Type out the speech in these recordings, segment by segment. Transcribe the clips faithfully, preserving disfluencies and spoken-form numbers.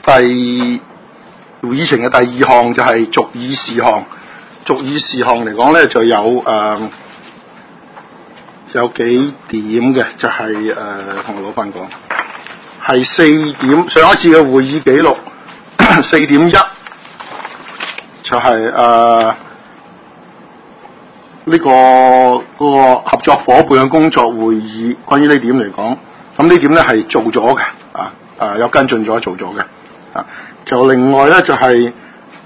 第會議程嘅第二項就係續議事項。續議事項嚟講咧，就有誒、呃、有幾點嘅，就係誒同我攞翻講，係四點。上一次嘅會議記錄四點一就係誒呢個嗰、那個合作伙伴嘅工作會議，關於呢點嚟講，咁呢點咧係做咗嘅，啊誒有跟進咗做咗嘅，啊就另外咧就係、是。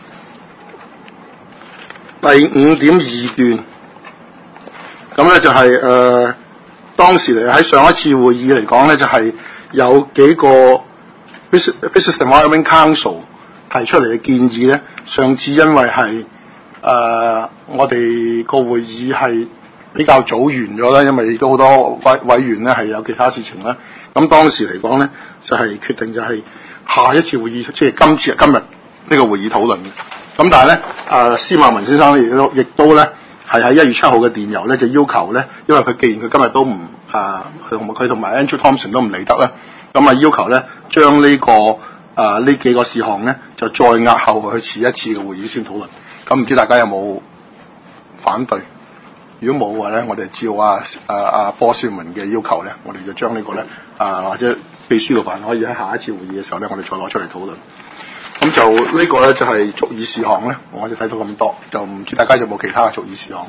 第五點二段，咁咧就係、是、誒、呃、當時嚟喺上一次會議嚟講咧，就係、是、有幾個 Business Environment Council 提出嚟嘅建議咧。上次因為係誒、呃、我哋個會議係比較早完咗啦，因為亦都好多委委員咧係有其他事情啦。咁當時嚟講咧，就係、是、決定就係下一次會議，即係今次今日呢個會議討論嘅。咁但係咧，誒司馬文先生亦都亦都咧係喺一月七號嘅電郵咧，就要求咧，因為佢既然佢今日都唔啊，佢同佢同埋 Andrew Thompson 都唔嚟得咧，咁啊要求咧將呢、這個誒呢、啊、幾個事項咧就再押後去遲一次嘅會議先討論。咁唔知大家有冇反對？如果冇嘅話咧，我哋照啊啊啊波斯文嘅要求咧，我哋就將呢個咧啊或者秘書嘅辦可以喺下一次會議嘅時候咧，我哋再攞出嚟討論。咁就呢個咧就係續議事項咧，我就睇到咁多，就唔知大家有冇其他嘅續議事項。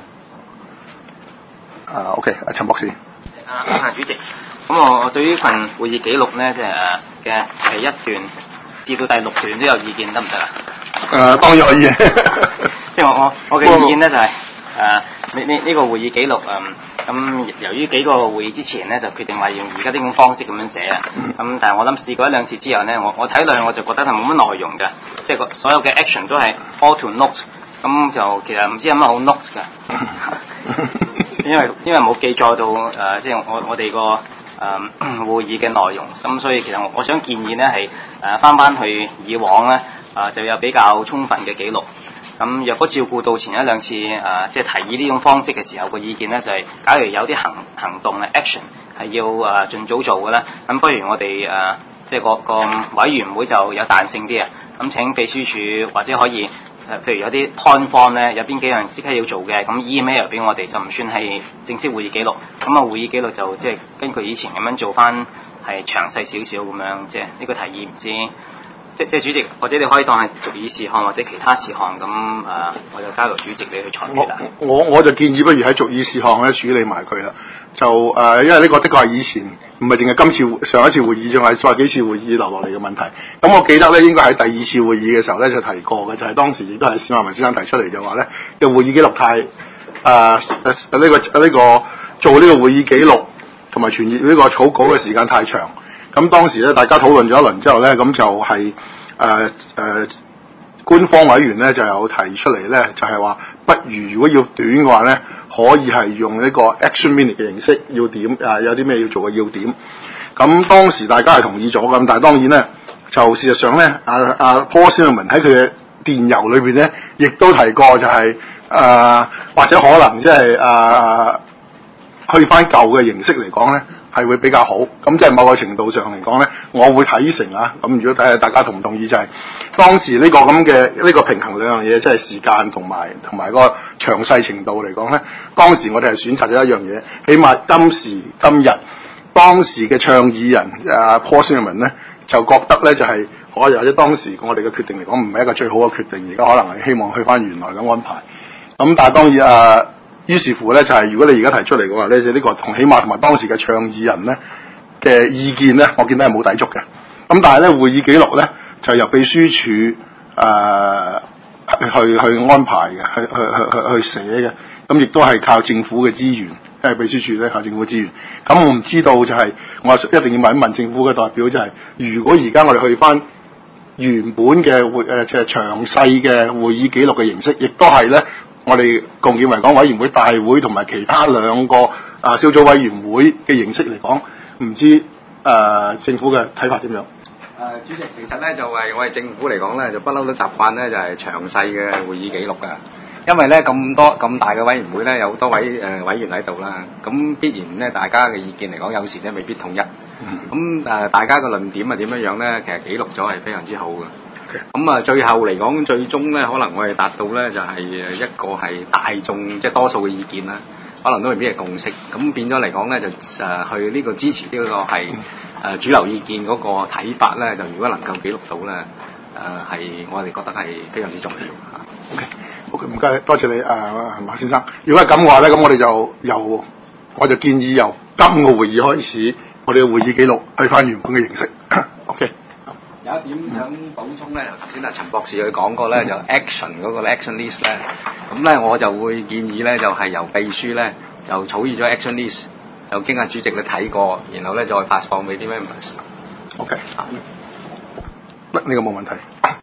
啊 ，OK， 阿陳博士。 啊，主席，咁我我對於份會議記錄咧，即係誒嘅第一段至到第六段都有意見，得唔得啊？ 誒、呃，當然可以。 即係我我我嘅意見咧就係、是、誒，呢呢呢個會議記錄嗯。咁由於幾個會議之前咧，就決定話用而家呢種方式咁樣寫啊。咁但係我諗試過一兩次之後咧，我我睇落我就覺得係冇乜內容嘅，即係個所有嘅 action 都係 all to note。咁就其實唔知有乜好 note 嘅，因為因為冇記載到誒，即、呃、係、就是、我我哋個誒會議嘅內容。咁所以其實我我想建議咧係誒翻翻去以往咧啊、呃，就有比較充分嘅記錄。咁若果照顧到前一兩次誒、呃，即係提議呢種方式嘅時候，個意見咧就係、是，假如有啲行行動嘅 action 係要誒、呃、盡早做嘅咧，咁不如我哋誒、呃、即係個個委員會就有彈性啲啊。咁請秘書處或者可以誒、呃，譬如有啲 point form 咧，有邊幾樣即刻要做嘅，咁 email 俾我哋就唔算係正式會議記錄。咁啊會議記錄就即係根據以前咁樣做翻，係詳細少少咁樣，即係呢個提議唔知。即即係主席，或者你可以當係續議事項或者其他事項咁誒、呃，我就交由主席你去裁決啦。 我我就建議不如喺續議事項咧處理埋佢啦。就誒、呃，因為呢個的確係以前唔係淨係今次上一次會議，仲係再幾次會議留落嚟嘅問題。咁我記得咧，應該喺第二次會議嘅時候咧就提過嘅，就係、是、當時亦都係史馬文先生提出嚟就話咧，嘅會議記錄太誒誒呢個呢、這個做呢個會議記錄同埋傳閱呢個草稿嘅時間太長。咁當時咧，大家討論咗一輪之後咧，咁就係誒誒官方委員咧就有提出嚟咧，就係、是、話不如如果要短嘅話咧，可以係用呢個 action minute 嘅形式，要點啊、呃、有啲咩要做嘅要點。咁當時大家係同意咗咁，但係當然咧，就事實上咧，阿阿 Paul Simon 喺佢嘅電郵裏邊咧，亦都提過就係、是、誒、呃、或者可能即係誒去翻舊嘅形式嚟講咧。係會比較好，咁即係某個程度上嚟講咧，我會睇成啊。咁如果睇下大家同唔同意，就係、是、當時呢個咁嘅呢個平衡兩樣嘢，即係時間同埋同埋個詳細程度嚟講咧，當時我哋係選擇咗一樣嘢，起碼今時今日當時嘅倡議人啊 Paul Simon 咧就覺得咧就係、是、可或者當時我哋嘅決定嚟講唔係一個最好嘅決定，而家可能係希望去翻原來嘅安排。咁但係當然啊。於是乎咧，就係、是、如果你而家提出嚟嘅話咧，就呢、這個同起碼同埋當時嘅倡議人咧嘅意見咧，我見到係冇抵觸嘅。咁但係咧，會議記錄咧就由秘書處誒、呃、去去安排嘅，去去去去去寫嘅。咁亦都係靠政府嘅資源，因為秘書處咧靠政府資源。咁我唔知道就係、是、我一定要問一問政府嘅代表、就是，就係如果而家我哋去翻原本嘅會誒即係詳細嘅會議記錄嘅形式，亦都係咧。我哋共建維港委員會大會同埋其他兩個啊小組委員會嘅形式嚟講，唔知誒、呃、政府嘅睇法點樣？誒、 呃、主席，其實咧就係、是、我哋政府嚟講咧，就不嬲都習慣咧就係、是、詳細嘅會議記錄㗎。因為咧咁多咁大嘅委員會咧，有好多位誒、呃、委員喺度啦，咁必然咧大家嘅意見嚟講，有時咧未必統一。 咁誒、呃、大家嘅論點係點樣樣咧？其實記錄咗係非常之好嘅。 Okay. 咁啊，最後嚟講，最終咧，可能我哋達到咧就係誒一個係大眾即係多數嘅意見啦，可能都未必係共識。咁變咗嚟講咧，就誒去呢個支持呢個係誒主流意見嗰個睇法咧，就如果能夠記錄到咧，誒、呃、係我哋覺得係非常之重要嚇。 OK，好嘅，唔該，多謝你誒、呃、馬先生。如果係咁嘅話咧，咁我哋就由我就建議由今個會議開始，我哋嘅會議記錄去翻原本嘅形式。OK。 有一點想補充咧，頭先阿陳博士佢講過咧，就 action 嗰個 action list 咧，咁咧我就會建議咧，就係、是、由秘書咧就草擬咗 action list，就經阿主席你睇過，然後咧再發放俾啲 members。 OK，呢個冇問題。